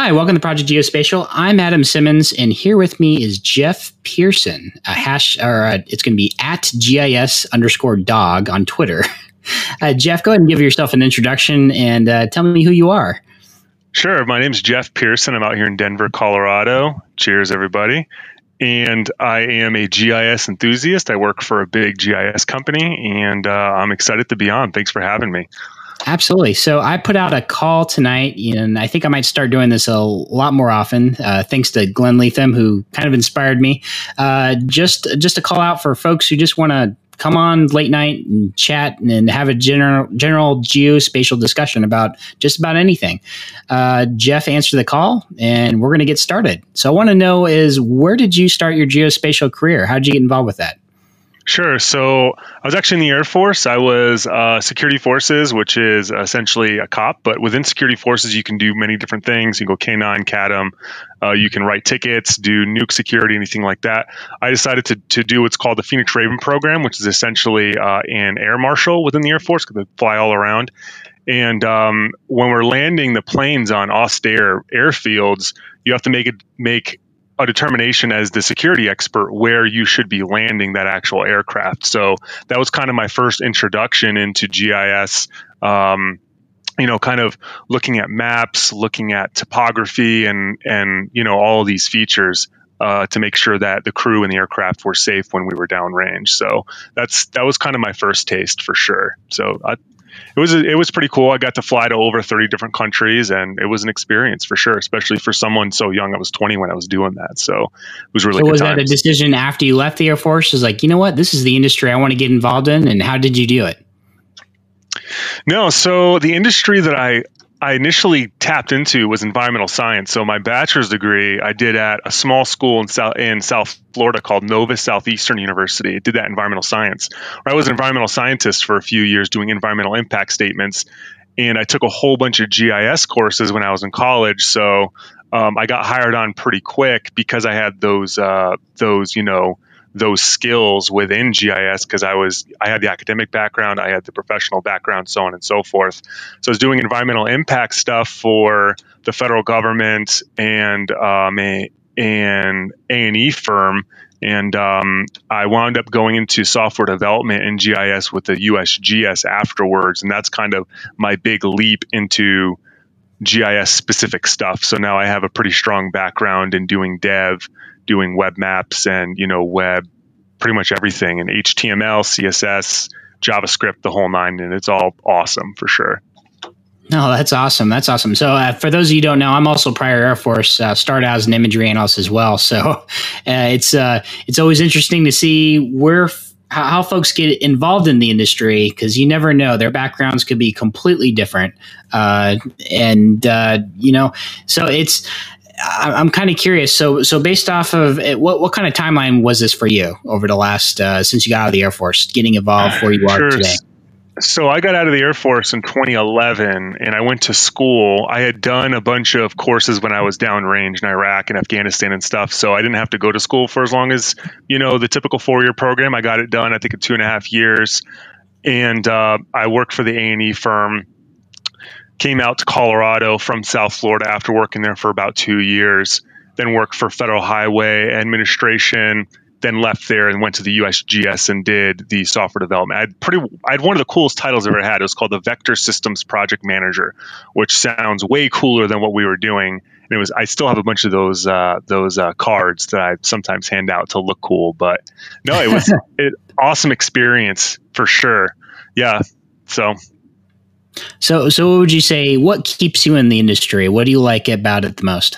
Hi, welcome to Project Geospatial. I'm Adam Simmons, and here with me is Jeff Pearson. It's going to be at GIS_dog on Twitter. Jeff, go ahead and give yourself an introduction and tell me who you are. Sure. My name is Jeff Pearson. I'm out here in Denver, Colorado. Cheers, everybody. And I am a GIS enthusiast. I work for a big GIS company, and I'm excited to be on. Thanks for having me. Absolutely. So I put out a call tonight, and I think I might start doing this a lot more often, thanks to Glenn Leatham, who kind of inspired me. Just a call out for folks who just want to come on late night and chat and have a general geospatial discussion about just about anything. Jeff answered the call, and we're going to get started. So I want to know where did you start your geospatial career? How did you get involved with that? Sure. So I was actually in the Air Force. I was security forces, which is essentially a cop. But within security forces, you can do many different things. You can go K9, CADM. You can write tickets, do nuke security, anything like that. I decided to do what's called the Phoenix Raven program, which is essentially an air marshal within the Air Force because they fly all around. And when we're landing the planes on austere airfields, you have to make a determination as the security expert where you should be landing that actual aircraft. So that was kind of my first introduction into GIS, kind of looking at maps, looking at topography and all of these features to make sure that the crew and the aircraft were safe when we were downrange. So that was kind of my first taste for sure. So it was pretty cool. I got to fly to over 30 different countries, and it was an experience for sure, especially for someone so young. I was 20 when I was doing that, so it was really. So was that a decision after you left the Air Force? Is like, you know what, this is the industry I want to get involved in, and how did you do it? No, so the industry that I initially tapped into was environmental science. So my bachelor's degree I did at a small school in South Florida called Nova Southeastern University. I did that environmental science. I was an environmental scientist for a few years doing environmental impact statements. And I took a whole bunch of GIS courses when I was in college. So I got hired on pretty quick because I had those skills within GIS because I had the academic background, I had the professional background, so on and so forth. So I was doing environmental impact stuff for the federal government and an A&E firm. And I wound up going into software development in GIS with the USGS afterwards. And that's kind of my big leap into GIS specific stuff. So now I have a pretty strong background in doing dev, doing web maps and, web, pretty much everything in HTML, CSS, JavaScript, the whole nine. And it's all awesome for sure. No, that's awesome. That's awesome. So for those of you who don't know, I'm also prior Air Force, started out as an imagery analyst as well. So it's always interesting to see how folks get involved in the industry, because you never know, their backgrounds could be completely different. So I'm kind of curious. So based off of it, what kind of timeline was this for you over the last, since you got out of the Air Force, getting involved where you are today? So I got out of the Air Force in 2011 and I went to school. I had done a bunch of courses when I was downrange in Iraq and Afghanistan and stuff. So I didn't have to go to school for as long as, the typical 4-year program. I got it done, I think, in 2.5 years. And I worked for the A&E firm, came out to Colorado from South Florida after working there for about 2 years, then worked for Federal Highway Administration, then left there and went to the USGS and did the software development. I had one of the coolest titles I've ever had. It was called the Vector Systems Project Manager, which sounds way cooler than what we were doing. And I still have a bunch of those cards that I sometimes hand out to look cool. But no, it was an awesome experience for sure. Yeah. So what would you say, what keeps you in the industry? What do you like about it the most?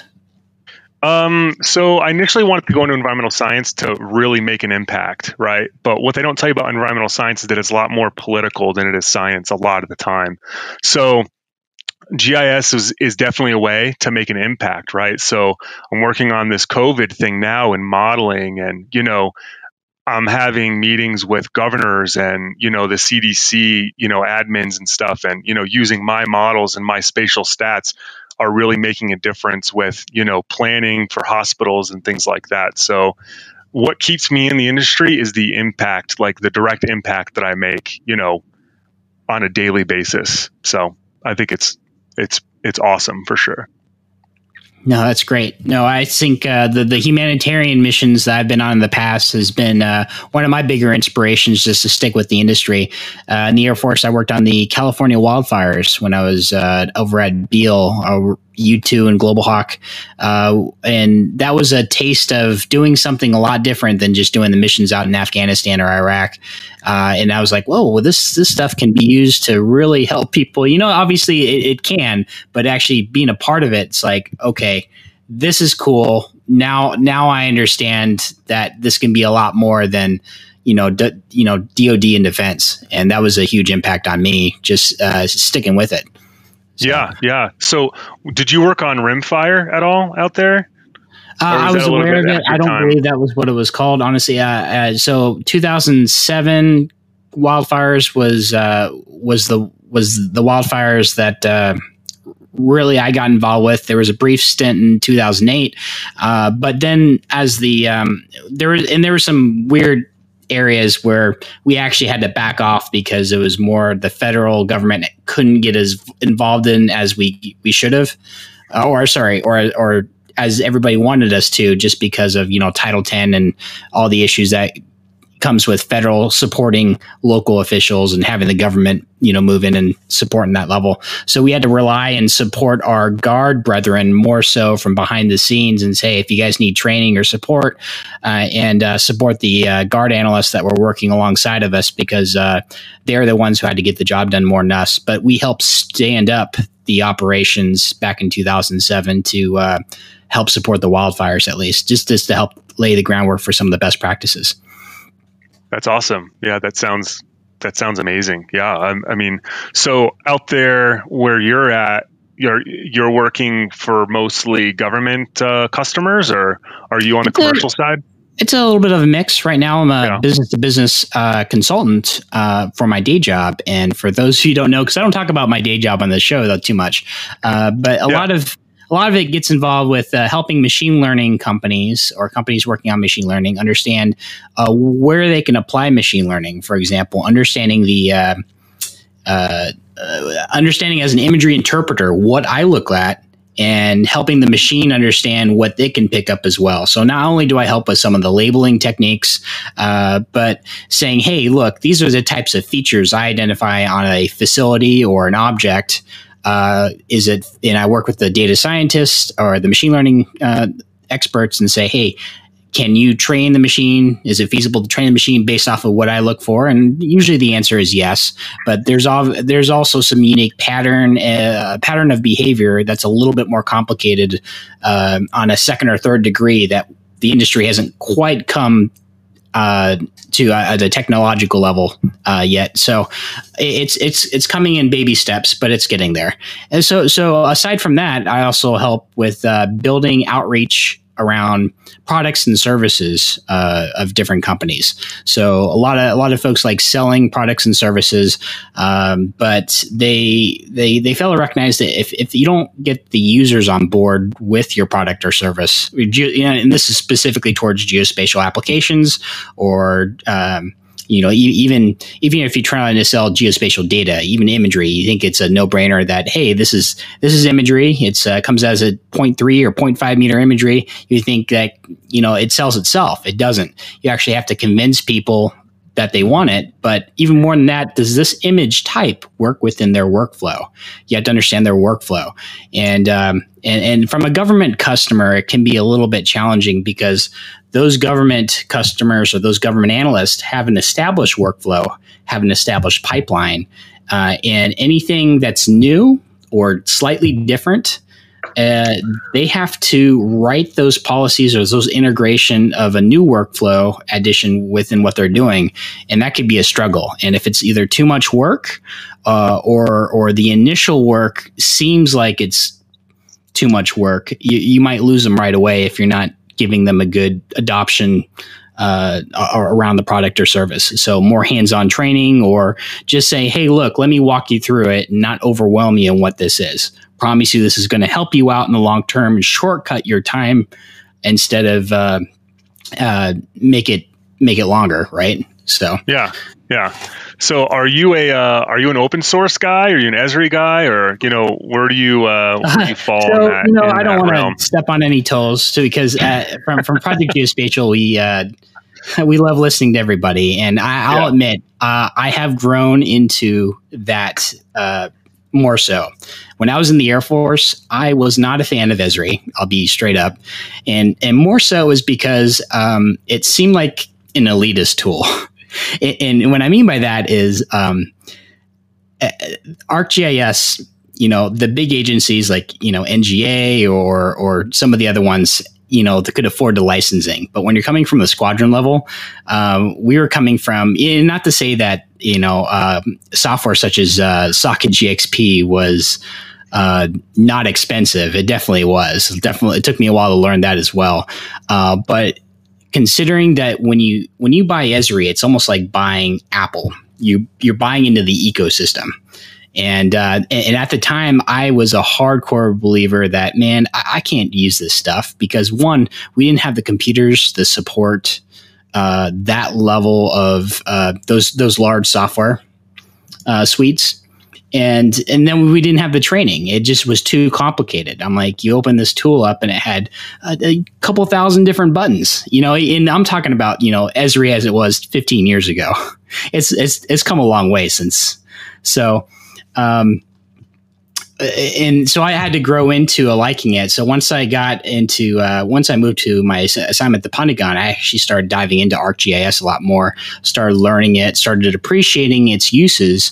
So I initially wanted to go into environmental science to really make an impact, right? But what they don't tell you about environmental science is that it's a lot more political than it is science a lot of the time. So GIS is definitely a way to make an impact, right? So I'm working on this COVID thing now and modeling, and, I'm having meetings with governors and, the CDC, admins and stuff, and, using my models and my spatial stats are really making a difference with, planning for hospitals and things like that. So what keeps me in the industry is the impact, like the direct impact that I make, on a daily basis. So I think it's awesome for sure. No, that's great. No, I think the humanitarian missions that I've been on in the past has been one of my bigger inspirations just to stick with the industry. In the Air Force, I worked on the California wildfires when I was over at Beale, U2 and Global Hawk. And that was a taste of doing something a lot different than just doing the missions out in Afghanistan or Iraq. And I was like, whoa, well, this stuff can be used to really help people. Obviously it can, but actually being a part of it, it's like, okay, this is cool. Now I understand that this can be a lot more than, DOD and defense. And that was a huge impact on me, just sticking with it. So, yeah. So did you work on Rimfire at all out there? I was aware of it. I don't believe that was what it was called, honestly. So 2007 wildfires was the wildfires that really I got involved with. There was a brief stint in 2008, but then as there were some weird areas where we actually had to back off because it was more the federal government couldn't get as involved in as we should have, or as everybody wanted us to, just because of, Title 10 and all the issues that comes with federal supporting local officials and having the government, move in and support in that level. So we had to rely and support our Guard brethren more so from behind the scenes and say, if you guys need training or support, and support the Guard analysts that were working alongside of us, because they're the ones who had to get the job done more than us. But we helped stand up the operations back in 2007 to help support the wildfires, at least, just to help lay the groundwork for some of the best practices. That's awesome. Yeah, that sounds amazing. Yeah, I mean, so out there where you're at, you're working for mostly government customers, or are you on the commercial side? It's a little bit of a mix. Right now, I'm a business-to-business consultant for my day job. And for those who don't know, because I don't talk about my day job on the show too much, but a lot of it gets involved with helping machine learning companies or companies working on machine learning understand where they can apply machine learning. For example, understanding understanding as an imagery interpreter what I look at, and helping the machine understand what they can pick up as well. So not only do I help with some of the labeling techniques, but saying, hey, look, these are the types of features I identify on a facility or an object. And I work with the data scientists or the machine learning experts and say, hey, can you train the machine? Is it feasible to train the machine based off of what I look for? And usually the answer is yes. But there's also some unique pattern of behavior that's a little bit more complicated on a second or third degree that the industry hasn't quite come to at a technological level yet. So it's coming in baby steps, but it's getting there. And so aside from that, I also help with building outreach around products and services of different companies. So a lot of folks like selling products and services, but they fail to recognize that if you don't get the users on board with your product or service, and this is specifically towards geospatial applications or even if you're trying to sell geospatial data, even imagery, you think it's a no-brainer that, hey, this is imagery. It's comes as a 0.3 or 0.5 meter imagery. You think that it sells itself. It doesn't. You actually have to convince people that they want it. But even more than that, does this image type work within their workflow? You have to understand their workflow. And from a government customer, it can be a little bit challenging because those government customers or those government analysts have an established workflow, have an established pipeline, and anything that's new or slightly different, they have to write those policies or those integration of a new workflow addition within what they're doing. And that could be a struggle. And if it's either too much work or the initial work seems like it's too much work, you might lose them right away if you're not giving them a good adoption around the product or service. So more hands-on training, or just say, hey, look, let me walk you through it and not overwhelm you on what this is. Promise you this is going to help you out in the long term and shortcut your time instead of make it longer, right? So yeah. So are you an open source guy? Are you an Esri guy, or where do you fall so in that? I don't want to step on any toes, because from Project Geospatial, we love listening to everybody, and I'll admit I have grown into that more so. When I was in the Air Force, I was not a fan of Esri. I'll be straight up, and more so is because it seemed like an elitist tool. And what I mean by that is ArcGIS, the big agencies like, NGA or some of the other ones, that could afford the licensing. But when you're coming from the squadron level, we were coming from, not to say that, software such as Socket GXP was not expensive. It definitely was. It took me a while to learn that as well. But considering that when you buy Esri, it's almost like buying Apple. You're buying into the ecosystem. And at the time, I was a hardcore believer that, man, I can't use this stuff because, one, we didn't have the computers to support that level of those large software suites. And then we didn't have the training. It just was too complicated. I'm like, you open this tool up and it had a couple thousand different buttons, and I'm talking about, Esri as it was 15 years ago. It's come a long way since. So, and so I had to grow into liking it. So once I moved to my assignment at the Pentagon, I actually started diving into ArcGIS a lot more, started learning it, started appreciating its uses.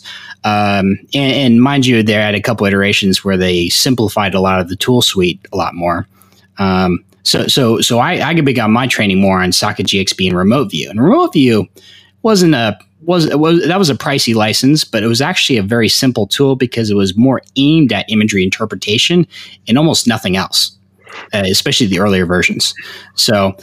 And mind you, they had a couple iterations where they simplified a lot of the tool suite a lot more. So I began my training more on Socket GXP and Remote View. And Remote View was a pricey license, but it was actually a very simple tool because it was more aimed at imagery interpretation and almost nothing else, especially the earlier versions. So,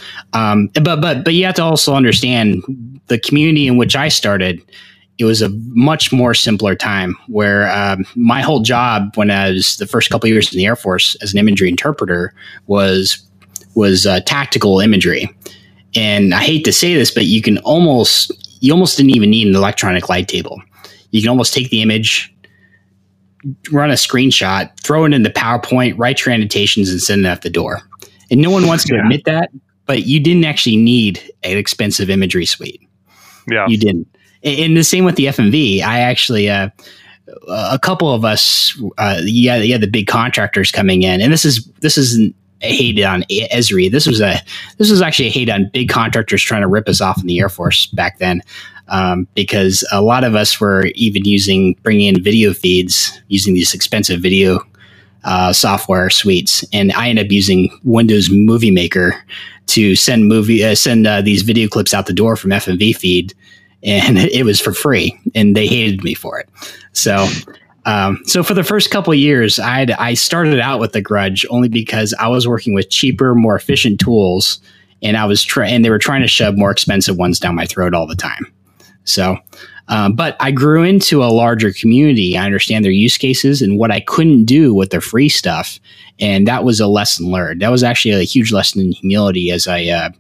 but you have to also understand the community in which I started. It was a much more simpler time where my whole job when I was the first couple of years in the Air Force as an imagery interpreter was tactical imagery. And I hate to say this, but you almost didn't even need an electronic light table. You can almost take the image, run a screenshot, throw it into PowerPoint, write your annotations, and send it out the door. And no one wants to admit that, but you didn't actually need an expensive imagery suite. Yeah, you didn't. And the same with the FMV. I actually, a couple of us, you had the big contractors coming in, and this isn't a hate on Esri. This was actually a hate on big contractors trying to rip us off in the Air Force back then, because a lot of us were even bringing in video feeds using these expensive video software suites, and I ended up using Windows Movie Maker to send these video clips out the door from FMV feed. And it was for free, and they hated me for it. So for the first couple of years, I started out with a grudge only because I was working with cheaper, more efficient tools, and and they were trying to shove more expensive ones down my throat all the time. So, but I grew into a larger community. I understand their use cases and what I couldn't do with the free stuff, and that was a lesson learned. That was actually a huge lesson in humility as I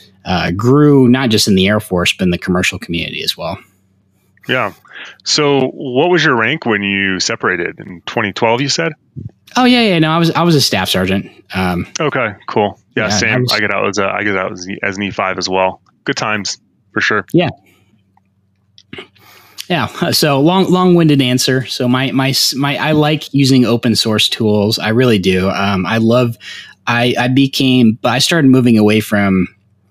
grew not just in the Air Force, but in the commercial community as well. Yeah. So what was your rank when you separated in 2012, you said? Oh yeah. No, I was a staff sergeant. Okay, cool. Yeah, same. I get out as an E5 as well. Good times for sure. Yeah. Yeah. So long-winded answer. So my I like using open source tools. I really do. I started moving away from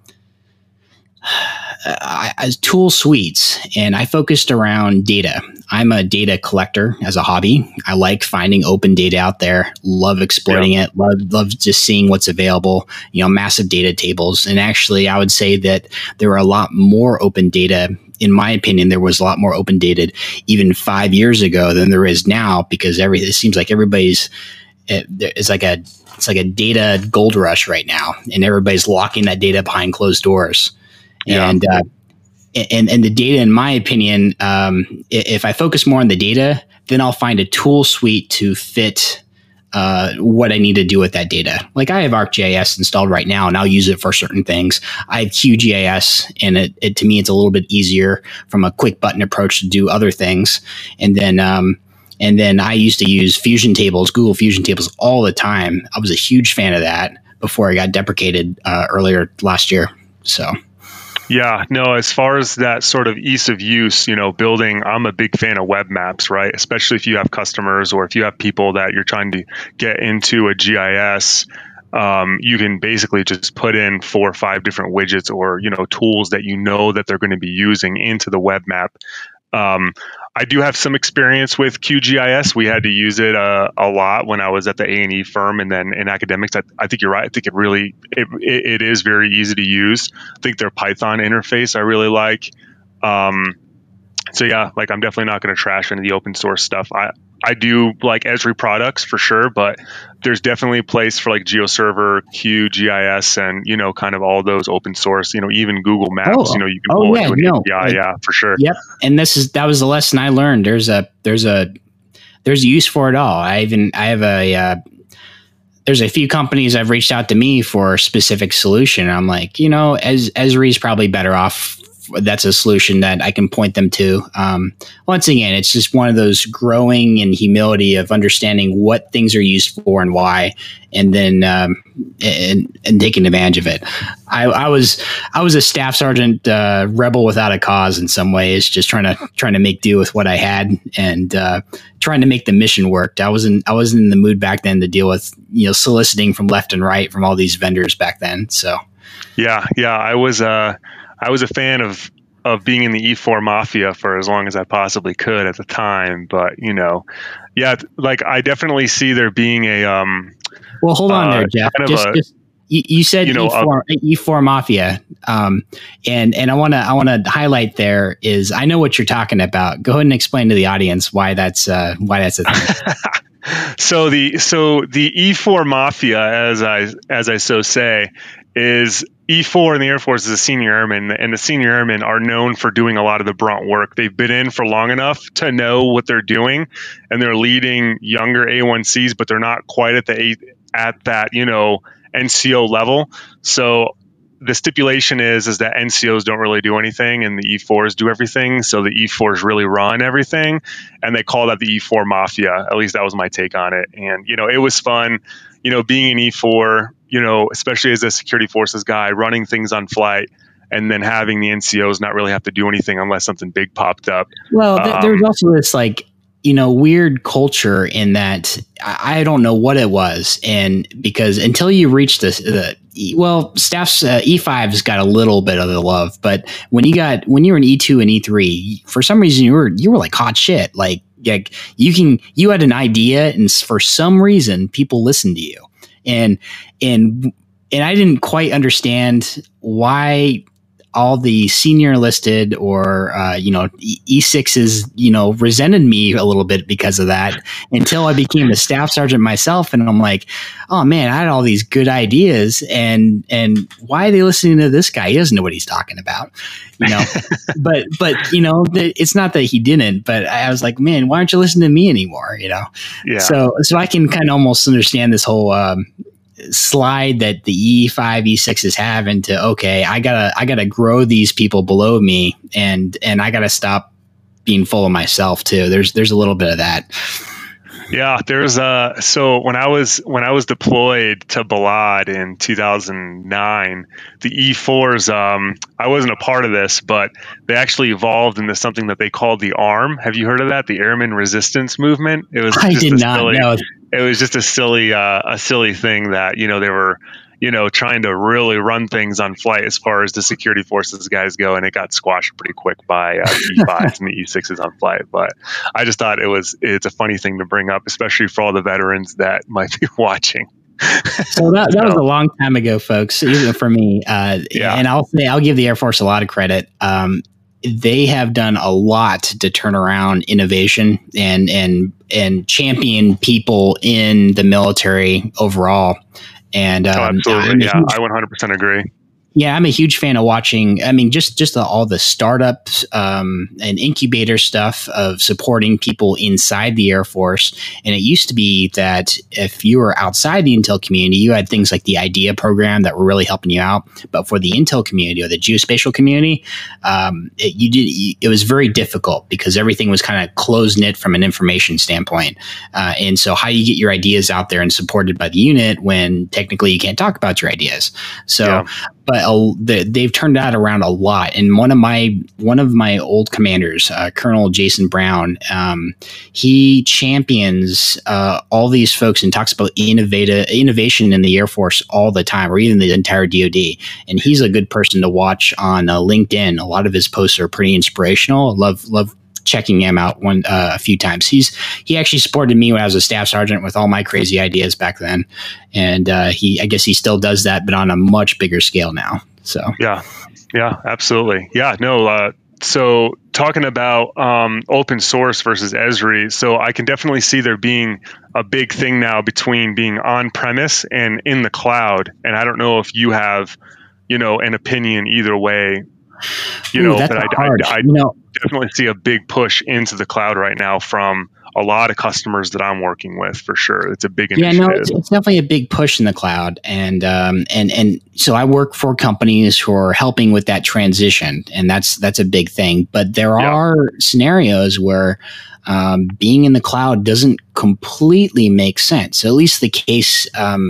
tool suites, and I focused around data. I'm a data collector as a hobby. I like finding open data out there, love exploiting it, love just seeing what's available, massive data tables. And actually, I would say that there were a lot more open data. In my opinion, there was a lot more open data even 5 years ago than there is now, because it seems like it's like a data gold rush right now, and everybody's locking that data behind closed doors. Yeah. And the data, in my opinion, if I focus more on the data, then I'll find a tool suite to fit what I need to do with that data. Like I have ArcGIS installed right now, and I'll use it for certain things. I have QGIS, and it to me it's a little bit easier from a quick button approach to do other things. And then I used to use Fusion Tables, Google Fusion Tables all the time. I was a huge fan of that before it got deprecated earlier last year. So. Yeah, no, as far as that sort of ease of use, building, I'm a big fan of web maps, right? Especially if you have customers or if you have people that you're trying to get into a GIS, you can basically just put in 4 or 5 different widgets or, tools that that they're going to be using into the web map. I do have some experience with QGIS. We had to use it a lot when I was at the A&E firm, and then in academics. I think you're right. I think it is very easy to use. I think their Python interface I really like. So yeah, like I'm definitely not going to trash any of the open source stuff. I do like Esri products for sure, but there's definitely a place for like GeoServer, QGIS, and kind of all those open source. Even Google Maps. You can pull into an API. Yeah, for sure. Yep. And that was the lesson I learned. There's a use for it all. There's a few companies I've reached out to me for a specific solution. I'm like, Esri is probably better off. That's a solution that I can point them to. Once again, it's just one of those growing in humility of understanding what things are used for and why, and then and taking advantage of it. I was a staff sergeant rebel without a cause in some ways, just trying to make do with what I had and trying to make the mission work. I wasn't in the mood back then to deal with soliciting from left and right from all these vendors back then. So yeah, I was a fan of being in the E4 mafia for as long as I possibly could at the time. But, like I definitely see there being a well, hold on there, Jeff. You said E4 mafia. And I want to highlight there is I know what you're talking about. Go ahead and explain to the audience why that's a thing. So the E4 mafia, as I so say, is E4 in the Air Force is a senior airman, and the senior airmen are known for doing a lot of the brunt work. They've been in for long enough to know what they're doing, and they're leading younger A1Cs, but they're not quite at that NCO level. So the stipulation is that NCOs don't really do anything, and the E4s do everything. So the E4s really run everything, and they call that the E4 mafia. At least that was my take on it. And it was fun, being an E4. Especially as a security forces guy, running things on flight, and then having the NCOs not really have to do anything unless something big popped up. Well, there's also this weird culture in that I don't know what it was, and because until you reach staff's E5's got a little bit of the love, but when you were an E2 and E3, for some reason you were like hot shit. Like you had an idea, and for some reason people listened to you. And I didn't quite understand why all the senior enlisted or E6s resented me a little bit because of that until I became a staff sergeant myself, and I'm like, oh man, I had all these good ideas, and why are they listening to this guy? He doesn't know what he's talking about, but it's not that he didn't, but I was like, man, why aren't you listening to me anymore? Yeah. So I can kind of almost understand this whole slide that the E5, E6s have into, okay, I gotta grow these people below me, and I gotta stop being full of myself too. There's a little bit of that. Yeah, there's so when I was deployed to Balad in 2009, the E4s, I wasn't a part of this, but they actually evolved into something that they called the ARM. Have you heard of that? The Airman Resistance Movement. I did not know. It was just a silly thing that they were trying to really run things on flight as far as the security forces guys go, and it got squashed pretty quick by the E5s and the E6s on flight. But I just thought it's a funny thing to bring up, especially for all the veterans that might be watching. So that was a long time ago, folks, even for me. And I'll give the Air Force a lot of credit. They have done a lot to turn around innovation and champion people in the military overall. And absolutely, I 100% agree. Yeah, I'm a huge fan of watching. I mean, just all the startups and incubator stuff of supporting people inside the Air Force. And it used to be that if you were outside the Intel community, you had things like the IDEA program that were really helping you out. But for the Intel community or the geospatial community, it was very difficult because everything was kind of close knit from an information standpoint. And so, how you get your ideas out there and supported by the unit when technically you can't talk about your ideas. So. Yeah. But they've turned that around a lot. And one of my old commanders, Colonel Jason Brown, he champions all these folks and talks about innovation in the Air Force all the time, or even the entire DoD. And he's a good person to watch on LinkedIn. A lot of his posts are pretty inspirational. Love checking him out a few times. He actually supported me when I was a staff sergeant with all my crazy ideas back then, and I guess he still does that, but on a much bigger scale now. So yeah, absolutely, yeah. No, so talking about open source versus Esri, so I can definitely see there being a big thing now between being on premise and in the cloud, and I don't know if you have, an opinion either way. But I definitely see a big push into the cloud right now from a lot of customers that I'm working with, for sure. It's a big initiative. Yeah, no, it's definitely a big push in the cloud, and so I work for companies who are helping with that transition, and that's a big thing. But there are scenarios where being in the cloud doesn't completely make sense. At least the case,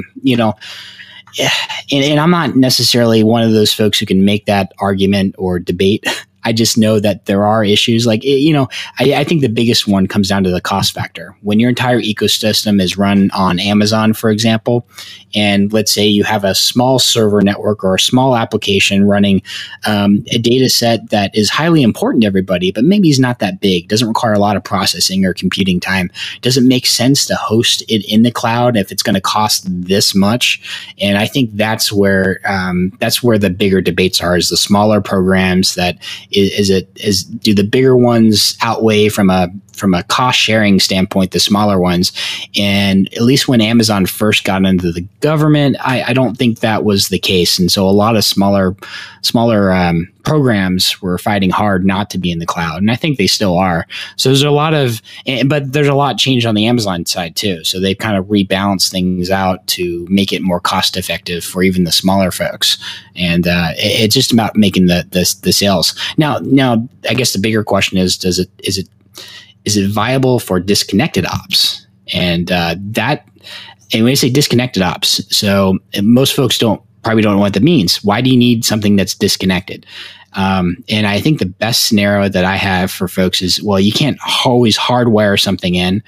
and I'm not necessarily one of those folks who can make that argument or debate. I just know that there are issues like, I think the biggest one comes down to the cost factor. When your entire ecosystem is run on Amazon, for example, and let's say you have a small server network or a small application running a data set that is highly important to everybody, but maybe is not that big, doesn't require a lot of processing or computing time. Does it make sense to host it in the cloud if it's going to cost this much? And I think that's where the bigger debates are, is the smaller programs that do the bigger ones outweigh from a cost sharing standpoint the smaller ones? And at least when Amazon first got into the government, I don't think that was the case. And so a lot of smaller programs were fighting hard not to be in the cloud, and I think they still are. So but there's a lot changed on the Amazon side too. So they've kind of rebalanced things out to make it more cost effective for even the smaller folks. And it's just about making the sales. Now, I guess the bigger question is it viable for disconnected ops? And and when I say disconnected ops, so most folks probably don't know what that means. Why do you need something that's disconnected? And I think the best scenario that I have for folks is, well, you can't always hardwire something in.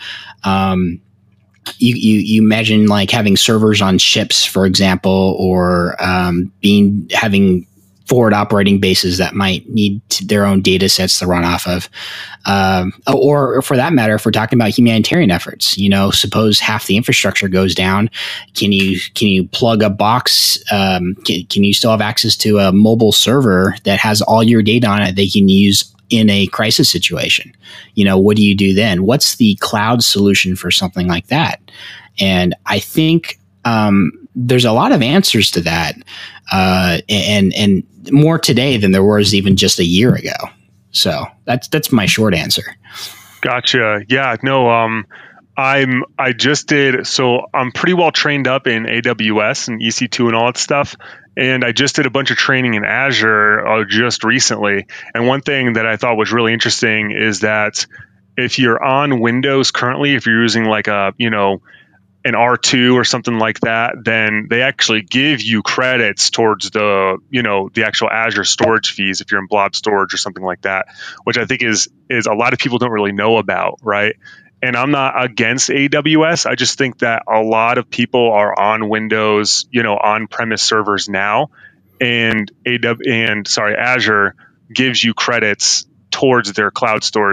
You imagine like having servers on ships, for example, or having forward operating bases that might need their own data sets to run off of. Or for that matter, if we're talking about humanitarian efforts, suppose half the infrastructure goes down. Can you plug a box? Can you still have access to a mobile server that has all your data on it they can use in a crisis situation? What do you do then? What's the cloud solution for something like that? And I think there's a lot of answers to that, and more today than there was even just a year ago. So that's my short answer. Gotcha. Yeah. No. I just did. So I'm pretty well trained up in AWS and EC2 and all that stuff. And I just did a bunch of training in Azure just recently. And one thing that I thought was really interesting is that if you're on Windows currently, if you're using like an R2 or something like that, then they actually give you credits towards the actual Azure storage fees if you're in blob storage or something like that, which I think is a lot of people don't really know about, right? And I'm not against AWS. I just think that a lot of people are on Windows, on-premise servers now, and Azure gives you credits towards their cloud storage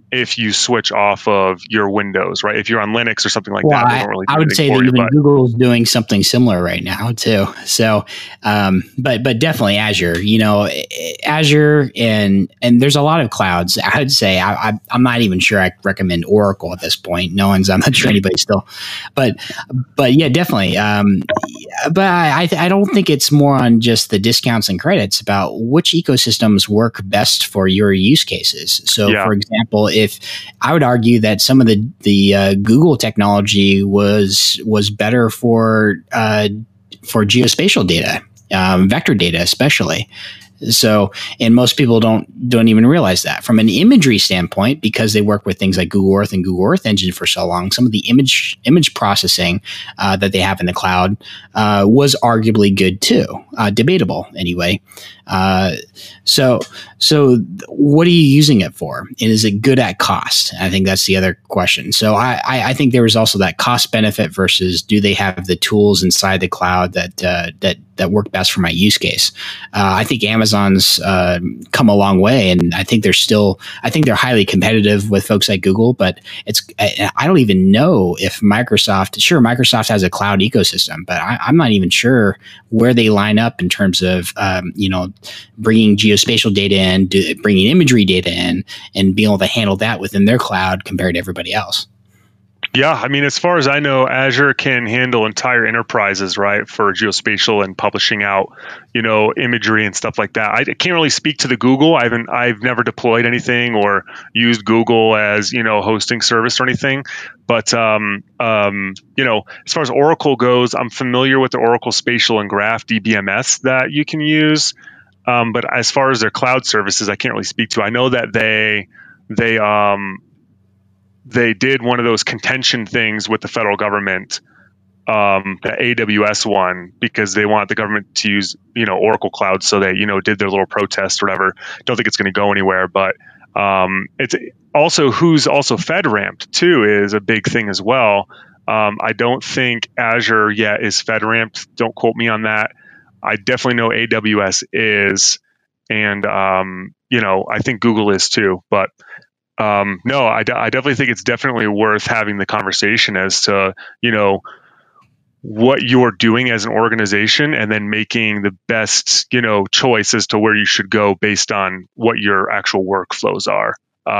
if you switch off of your Windows, right? If you're on Linux or something like Well, that, they don't really do I would anything say for that you. even But Google's doing something similar right now too. So, but definitely Azure. Azure and there's a lot of clouds. I would say I'm not even sure I recommend Oracle at this point. I'm not sure anybody still, but yeah, definitely. But I don't think it's more on just the discounts and credits about which ecosystems work best for your use cases. So, yeah, for example, if I would argue that some of the Google technology was better for geospatial data, vector data especially. So, and most people don't even realize that from an imagery standpoint, because they work with things like Google Earth and Google Earth Engine for so long. Some of the image processing that they have in the cloud was arguably good too, debatable anyway. So what are you using it for? And is it good at cost? I think that's the other question. So I think there was also that cost benefit versus do they have the tools inside the cloud that work best for my use case. I think Amazon's come a long way, and I think they're highly competitive with folks like Google. But I don't even know if Microsoft has a cloud ecosystem, but I'm not even sure where they line up in terms of bringing geospatial data in, bringing imagery data in, and being able to handle that within their cloud compared to everybody else. Yeah, I mean, as far as I know, Azure can handle entire enterprises, right, for geospatial and publishing out, imagery and stuff like that. I can't really speak to the Google. I've never deployed anything or used Google as, hosting service or anything. But as far as Oracle goes, I'm familiar with the Oracle Spatial and Graph DBMS that you can use. But as far as their cloud services, I can't really speak to. I know that they did one of those contention things with the federal government, the AWS one, because they want the government to use, Oracle Cloud. So they, did their little protest or whatever. Don't think it's going to go anywhere, but it's also who's also FedRAMPed too is a big thing as well. I don't think Azure yet is FedRAMPed. Don't quote me on that. I definitely know AWS is, and I think Google is too, but no, I definitely think it's definitely worth having the conversation as to, what you're doing as an organization and then making the best, choice as to where you should go based on what your actual workflows are.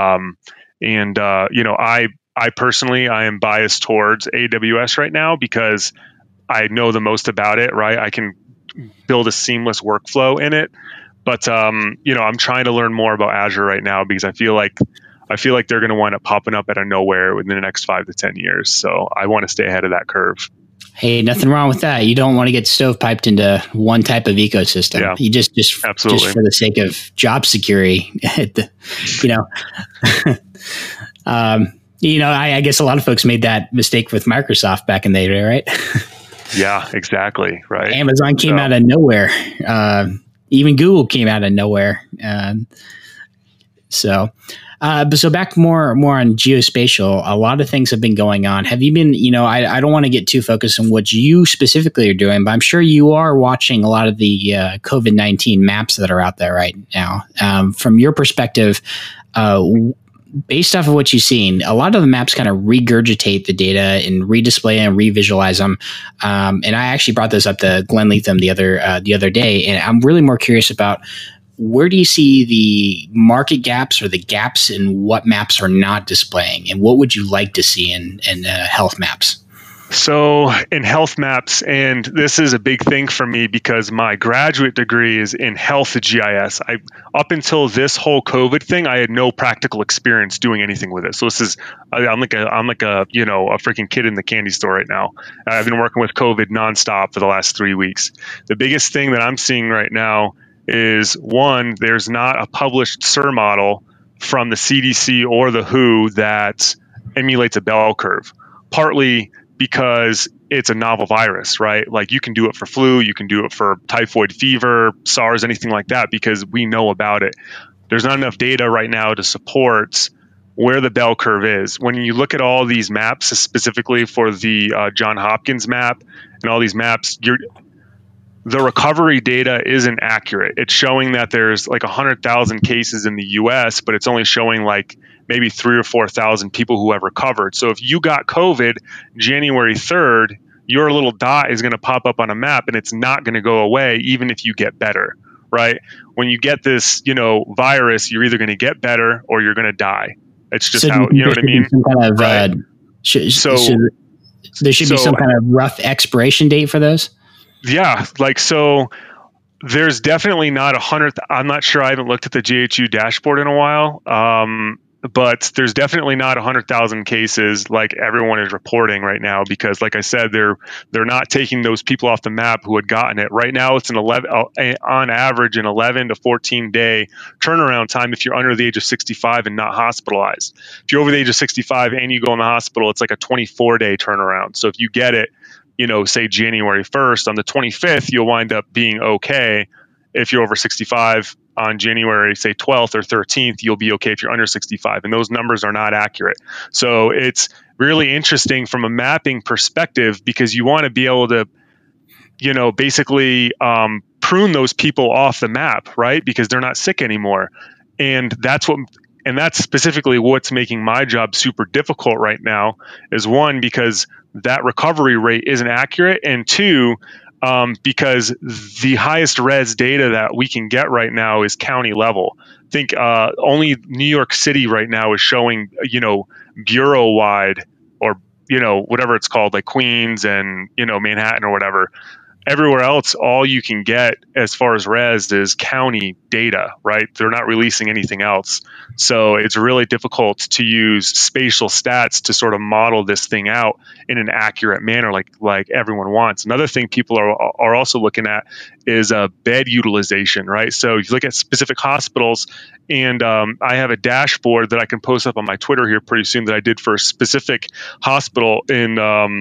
I personally, I am biased towards AWS right now because I know the most about it, right? I can build a seamless workflow in it. But, I'm trying to learn more about Azure right now because I feel like they're going to wind up popping up out of nowhere within the next 5 to 10 years. So I want to stay ahead of that curve. Hey, nothing wrong with that. You don't want to get stovepiped into one type of ecosystem. Yeah, You just absolutely. for the sake of job security, I guess a lot of folks made that mistake with Microsoft back in the day, right? Yeah, exactly. Right. Amazon came out of nowhere. Even Google came out of nowhere. So back more on geospatial, a lot of things have been going on. Have you been, I don't want to get too focused on what you specifically are doing, but I'm sure you are watching a lot of the COVID-19 maps that are out there right now. From your perspective, based off of what you've seen, a lot of the maps kind of regurgitate the data and redisplay and revisualize them. And I actually brought this up to Glenn Leatham the other day, and I'm really more curious about where do you see the market gaps or the gaps in what maps are not displaying, and what would you like to see in health maps? So in health maps, and this is a big thing for me because my graduate degree is in health GIS. Up until this whole COVID thing, I had no practical experience doing anything with it. So I'm like a freaking kid in the candy store right now. I've been working with COVID nonstop for the last 3 weeks. The biggest thing that I'm seeing right now is, one, there's not a published SIR model from the CDC or the WHO that emulates a bell curve, partly because it's a novel virus, right? Like you can do it for flu, you can do it for typhoid fever, SARS, anything like that, because we know about it. There's not enough data right now to support where the bell curve is. When you look at all these maps, specifically for the Johns Hopkins map and all these maps, the recovery data isn't accurate. It's showing that there's like 100,000 cases in the US, but it's only showing like maybe 3 or 4,000 people who have recovered. So if you got COVID January 3rd, your little dot is going to pop up on a map, and it's not going to go away even if you get better, right? When you get this, virus, you're either going to get better or you're going to die. It's just how, you know what I mean? Some kind of, right? There should be some kind of rough expiration date for those? Yeah. There's definitely not 100. I'm not sure. I haven't looked at the JHU dashboard in a while. But there's definitely not 100,000 cases like everyone is reporting right now, because like I said, they're not taking those people off the map who had gotten it. Right now, it's on average an 11 to 14 day turnaround time if you're under the age of 65 and not hospitalized. If you're over the age of 65 and you go in the hospital, it's like a 24-day turnaround. So if you get it, say January 1st, on the 25th, you'll wind up being okay. If you're over 65 on January, say 12th or 13th, you'll be okay if you're under 65. And those numbers are not accurate. So it's really interesting from a mapping perspective, because you want to be able to, basically prune those people off the map, right? Because they're not sick anymore. And that's specifically what's making my job super difficult right now, is one, because that recovery rate isn't accurate, and two, because the highest res data that we can get right now is county level. I think only New York City right now is showing, bureau wide, or, whatever it's called, like Queens and, Manhattan or whatever. Everywhere else, all you can get as far as res is county data, right? They're not releasing anything else. So it's really difficult to use spatial stats to sort of model this thing out in an accurate manner like everyone wants. Another thing people are also looking at is bed utilization, right? So if you look at specific hospitals, and I have a dashboard that I can post up on my Twitter here pretty soon that I did for a specific hospital in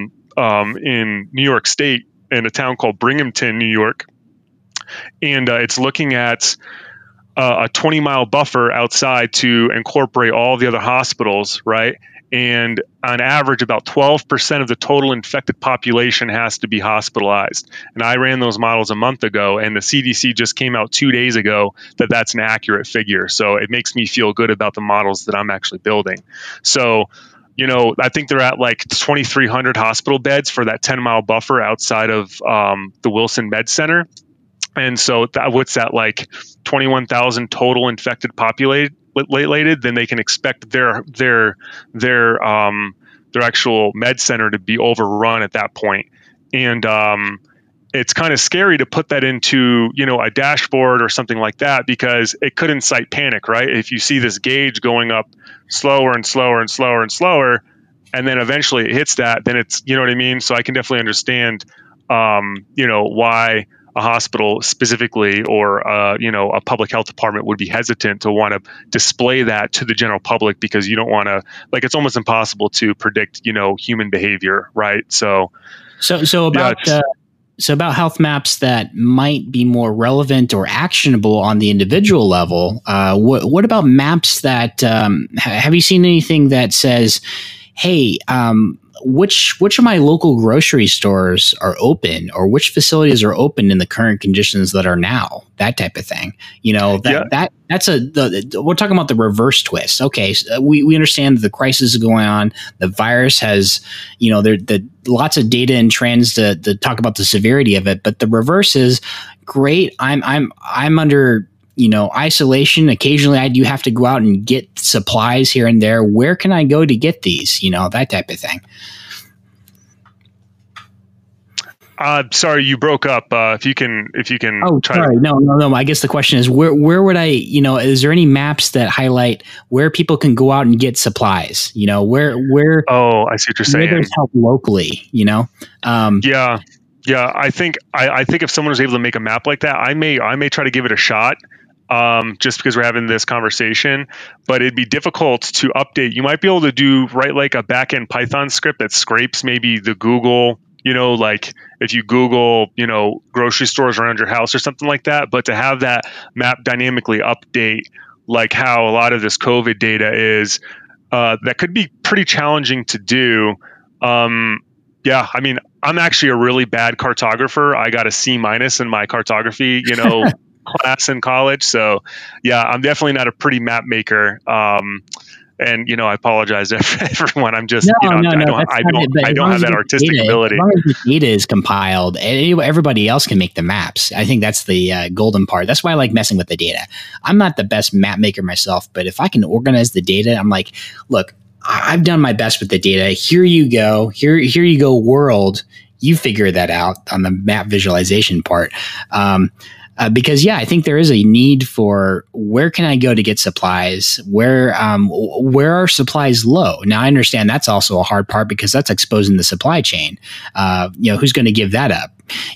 New York State, in a town called Binghamton, New York. And it's looking at a 20-mile buffer outside to incorporate all the other hospitals, right? And on average, about 12% of the total infected population has to be hospitalized. And I ran those models a month ago, and the CDC just came out 2 days ago that that's an accurate figure. So it makes me feel good about the models that I'm actually building. So I think they're at like 2,300 hospital beds for that 10-mile buffer outside of the Wilson Med Center. And so what's that, like 21,000 total infected populated? Then they can expect their actual med center to be overrun at that point. And it's kind of scary to put that into, a dashboard or something like that, because it could incite panic, right? If you see this gauge going up slower and slower and slower and slower, and then eventually it hits that, then it's, you know what I mean? So I can definitely understand, why a hospital specifically, or, a public health department would be hesitant to want to display that to the general public, because you don't want to, it's almost impossible to predict, human behavior, right? So about health maps that might be more relevant or actionable on the individual level. What about maps that have you seen anything that says, hey, which of my local grocery stores are open, or which facilities are open in the current conditions that are now, that type of thing. We're talking about the reverse twist. Okay. So we understand that the crisis is going on. The virus has, lots of data and trends to talk about the severity of it, but the reverse is great. I'm under, isolation. Occasionally I do have to go out and get supplies here and there. Where can I go to get these? That type of thing. Sorry, you broke up. If you can. Oh, sorry. No. I guess the question is, where would I? Is there any maps that highlight where people can go out and get supplies? Where? Oh, I see what you're saying. Where there's help locally. Yeah. I think if someone was able to make a map like that, I may try to give it a shot. Just because we're having this conversation, but it'd be difficult to update. You might be able to write like a backend Python script that scrapes maybe the Google, like if you Google, grocery stores around your house or something like that. But to have that map dynamically update, like how a lot of this COVID data is, that could be pretty challenging to do. Yeah, I mean, I'm actually a really bad cartographer. I got a C- in my cartography, class in college. So yeah, I'm definitely not a pretty map maker. And I apologize to everyone. I'm just, No. I don't have that artistic ability. As long as the data is compiled, everybody else can make the maps. I think that's the golden part. That's why I like messing with the data. I'm not the best map maker myself, but if I can organize the data, I'm like, look, I've done my best with the data. Here you go. Here you go, world. You figure that out on the map visualization part. Because I think there is a need for where can I go to get supplies? Where are supplies low? Now I understand that's also a hard part because that's exposing the supply chain. Who's going to give that up?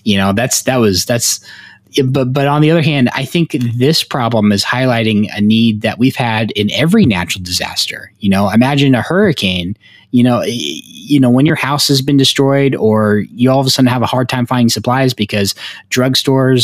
But on the other hand, I think this problem is highlighting a need that we've had in every natural disaster. Imagine a hurricane. When your house has been destroyed, or you all of a sudden have a hard time finding supplies because drugstores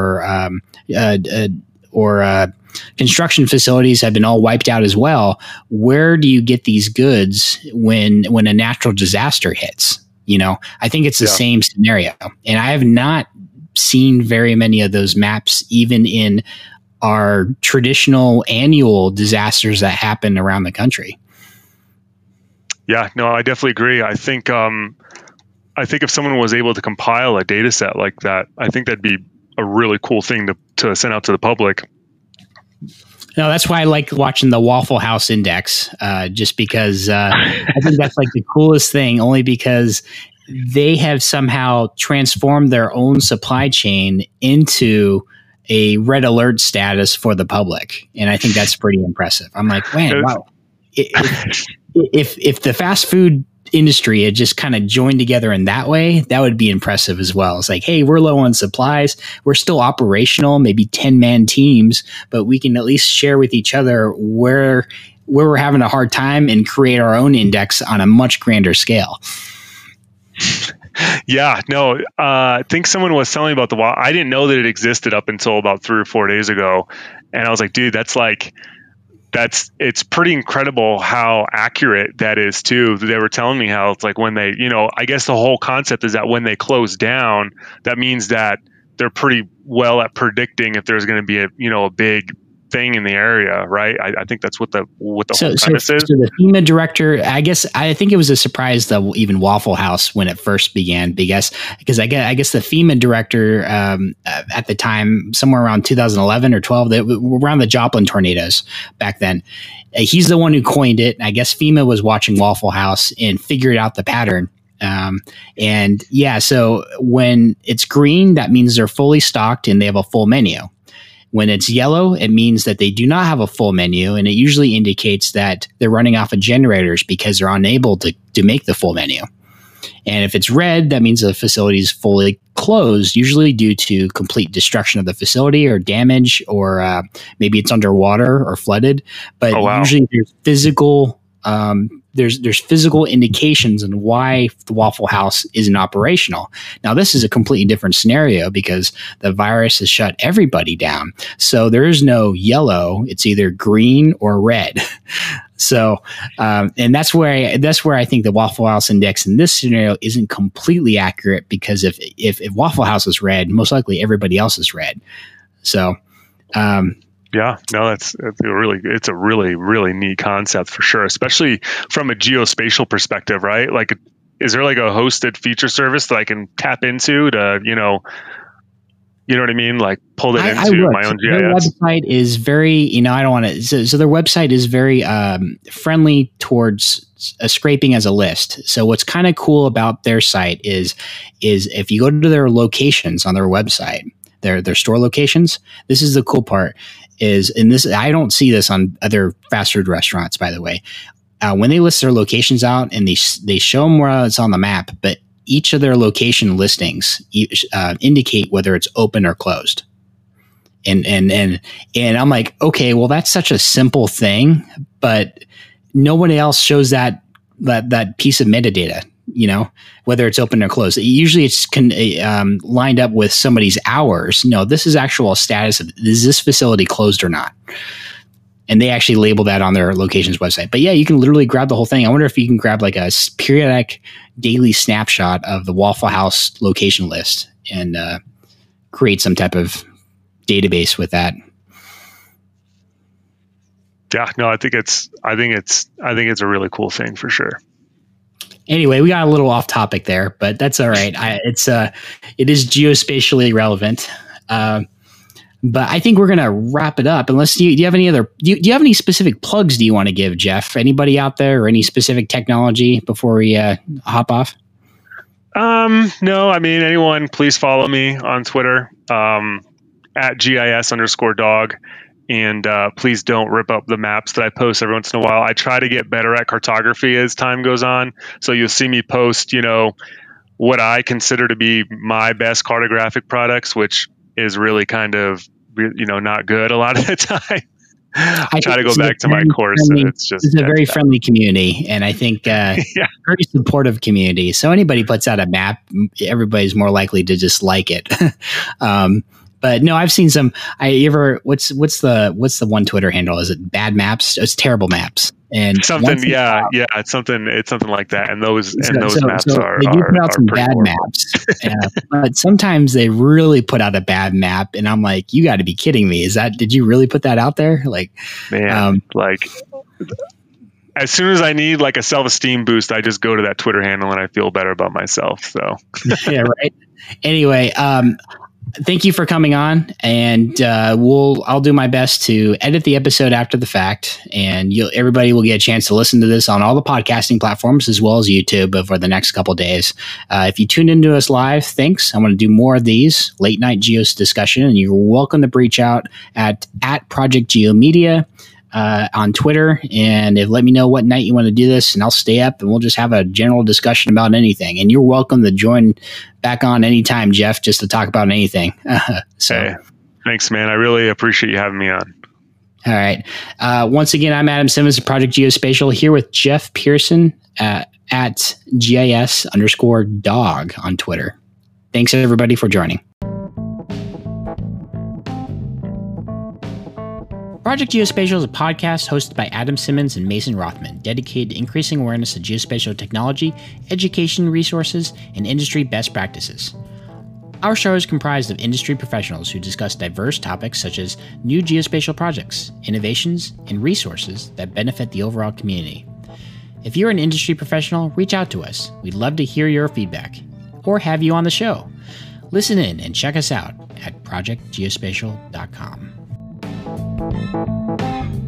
or construction facilities have been all wiped out as well. Where do you get these goods when a natural disaster hits? I think it's the same scenario, and I have not seen very many of those maps, even in our traditional annual disasters that happen around the country. Yeah, no, I definitely agree. I think if someone was able to compile a data set like that, I think that'd be a really cool thing to send out to the public. No, that's why I like watching the Waffle House Index, just because I think that's like the coolest thing, only because they have somehow transformed their own supply chain into a red alert status for the public. And I think that's pretty impressive. I'm like, man, wow. If the fast food industry had just kind of joined together in that way, that would be impressive as well. It's like, hey, we're low on supplies. We're still operational, maybe 10-man teams, but we can at least share with each other where we're having a hard time and create our own index on a much grander scale. Yeah, no, I think someone was telling me about I didn't know that it existed up until about 3 or 4 days ago. And I was like, dude, it's pretty incredible how accurate that is too. They were telling me how it's like when they, I guess the whole concept is that when they close down, that means that they're pretty well at predicting if there's going to be a big thing in the area, right? I think that's what the whole premise is. So the FEMA director, I think it was a surprise to even Waffle House when it first began, because I guess the FEMA director at the time, somewhere around 2011 or 12, around the Joplin tornadoes back then, he's the one who coined it. I guess FEMA was watching Waffle House and figured out the pattern. So when it's green, that means they're fully stocked and they have a full menu. When it's yellow, it means that they do not have a full menu, and it usually indicates that they're running off of generators because they're unable to make the full menu. And if it's red, that means the facility is fully closed, usually due to complete destruction of the facility or damage, or maybe it's underwater or flooded. But usually there's physical there's physical indications on why the Waffle House isn't operational. Now, this is a completely different scenario because the virus has shut everybody down. So there is no yellow. It's either green or red. So, and that's where I think the Waffle House Index in this scenario isn't completely accurate, because if Waffle House is red, most likely everybody else is red. So, yeah, no, it's a really, really neat concept for sure, especially from a geospatial perspective, right? Like, is there like a hosted feature service that I can tap into to, you know what I mean? Like pull it into my own GIS. Their website is very, I don't want to, so their website is very friendly towards scraping as a list. So what's kind of cool about their site is if you go to their locations on their website, their store locations, this is the cool part. I don't see this on other fast food restaurants, by the way. When they list their locations out and they show them where it's on the map, but each of their location listings indicate whether it's open or closed. And I'm like, okay, well, that's such a simple thing, but nobody else shows that piece of metadata. Whether it's open or closed. Usually it's lined up with somebody's hours. No, this is actual status of, is this facility closed or not? And they actually label that on their locations website. But yeah, you can literally grab the whole thing. I wonder if you can grab like a periodic daily snapshot of the Waffle House location list and create some type of database with that. Yeah, no, I think it's a really cool thing for sure. Anyway, we got a little off topic there, but that's all right. It is geospatially relevant. But I think we're gonna wrap it up. Unless do you have any other? Do you have any specific plugs? Do you want to give, Jeff? Anybody out there, or any specific technology before we hop off? No, I mean, anyone, please follow me on Twitter at GIS_dog. And please don't rip up the maps that I post every once in a while. I try to get better at cartography as time goes on. So you'll see me post, what I consider to be my best cartographic products, which is really kind of, not good a lot of the time. I try to go back to my course, and it's a very friendly community, and I think very supportive community. So anybody puts out a map, everybody's more likely to just like it. But no, I've seen some. What's the one Twitter handle? Is it Bad Maps? It's Terrible Maps. And something, it's something like that. And those maps are they do put out some bad horrible maps, but sometimes they really put out a bad map, and I'm like, you got to be kidding me! Did you really put that out there? Like, man, as soon as I need like a self-esteem boost, I just go to that Twitter handle and I feel better about myself. So yeah, right. Anyway, thank you for coming on, and I'll do my best to edit the episode after the fact, and everybody will get a chance to listen to this on all the podcasting platforms as well as YouTube over the next couple of days. If you tuned into us live, thanks. I'm going to do more of these late night Geos discussion, and you're welcome to reach out at Project Geo Media on Twitter, and let me know what night you want to do this, and I'll stay up and we'll just have a general discussion about anything. And you're welcome to join back on anytime, Jeff, just to talk about anything. Hey, thanks, man. I really appreciate you having me on. All right. Once again, I'm Adam Simmons of Project Geospatial, here with Jeff Pearson at GIS_dog on Twitter. Thanks everybody for joining. Project Geospatial is a podcast hosted by Adam Simmons and Mason Rothman, dedicated to increasing awareness of geospatial technology, education resources, and industry best practices. Our show is comprised of industry professionals who discuss diverse topics such as new geospatial projects, innovations, and resources that benefit the overall community. If you're an industry professional, reach out to us. We'd love to hear your feedback or have you on the show. Listen in and check us out at projectgeospatial.com.